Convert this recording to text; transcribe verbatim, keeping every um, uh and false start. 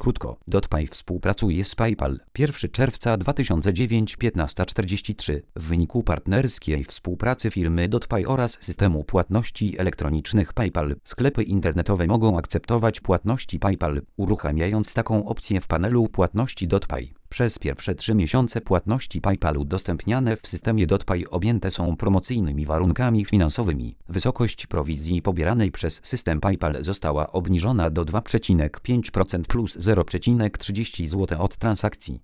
Krótko, DotPay współpracuje z PayPal. pierwszego czerwca dwa tysiące dziewiątego, piętnasta czterdzieści trzy. W wyniku partnerskiej współpracy firmy DotPay oraz systemu płatności elektronicznych PayPal, sklepy internetowe mogą akceptować płatności PayPal, uruchamiając taką opcję w panelu płatności DotPay. Przez pierwsze trzy miesiące płatności PayPal udostępniane w systemie DotPay objęte są promocyjnymi warunkami finansowymi. Wysokość prowizji pobieranej przez system PayPal została obniżona do dwa przecinek pięć procent plus zero przecinek trzydzieści złotych od transakcji.